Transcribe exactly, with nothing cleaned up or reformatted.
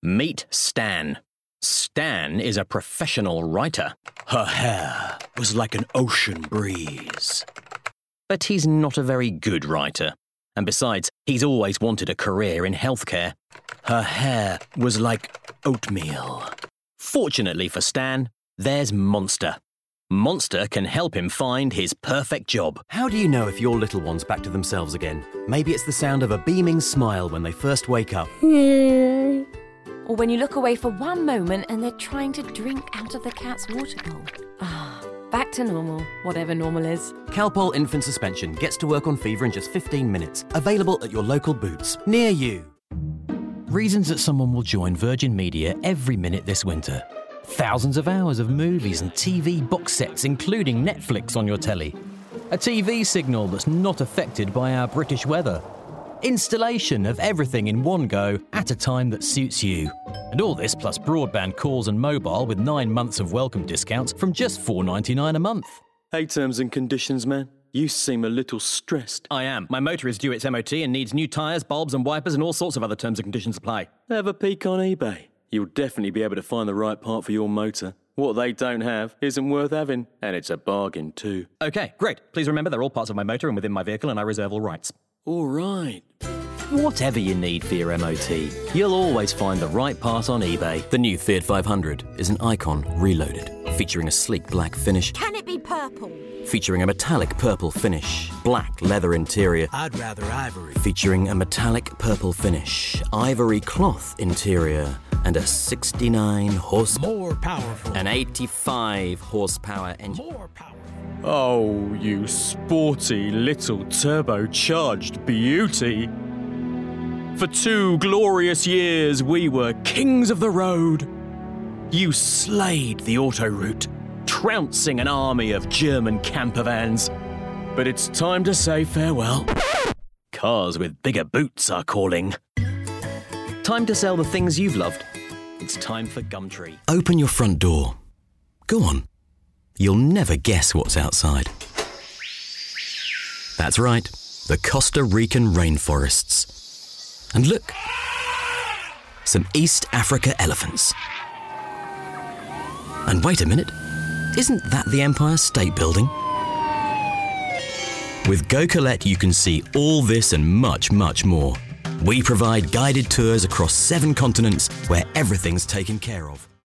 Meet Stan. Stan is a professional writer. Her hair was like an ocean breeze. But he's not a very good writer. And besides, he's always wanted a career in healthcare. Her hair was like oatmeal. Fortunately for Stan, there's Monster. Monster can help him find his perfect job. How do you know if your little one's back to themselves again? Maybe it's the sound of a beaming smile when they first wake up. Or when you look away for one moment and they're trying to drink out of the cat's water bowl. Ah, back to normal, whatever normal is. Calpol Infant Suspension gets to work on fever in just fifteen minutes. Available at your local Boots, near you. Reasons that someone will join Virgin Media every minute this winter. Thousands of hours of movies and T V box sets, including Netflix on your telly. A T V signal that's not affected by our British weather. Installation of everything in one go at a time that suits you. And all this plus broadband calls and mobile with nine months of welcome discounts from just four dollars ninety-nine a month. Hey, terms and conditions, man. You seem a little stressed. I am. My motor is due its M O T and needs new tyres, bulbs and wipers and all sorts of other terms and conditions apply. Have a peek on eBay. You'll definitely be able to find the right part for your motor. What they don't have isn't worth having, and it's a bargain too. OK, great. Please remember they're all parts of my motor and within my vehicle, and I reserve all rights. All right. Whatever you need for your M O T, you'll always find the right part on eBay. The new Fiat five hundred is an Icon reloaded, featuring a sleek black finish. Can it be purple? Featuring a metallic purple finish, black leather interior. I'd rather ivory. Featuring a metallic purple finish, ivory cloth interior, and a sixty-nine horse... More powerful. An eighty-five horsepower engine. More powerful. Oh, you sporty little turbocharged beauty. For two glorious years, we were kings of the road. You slayed the autoroute, trouncing an army of German campervans. But it's time to say farewell. Cars with bigger boots are calling. Time to sell the things you've loved. It's time for Gumtree. Open your front door. Go on. You'll never guess what's outside. That's right, the Costa Rican rainforests. And look, some East Africa elephants. And wait a minute, isn't that the Empire State Building? With Go Collect, you can see all this and much, much more. We provide guided tours across seven continents where everything's taken care of.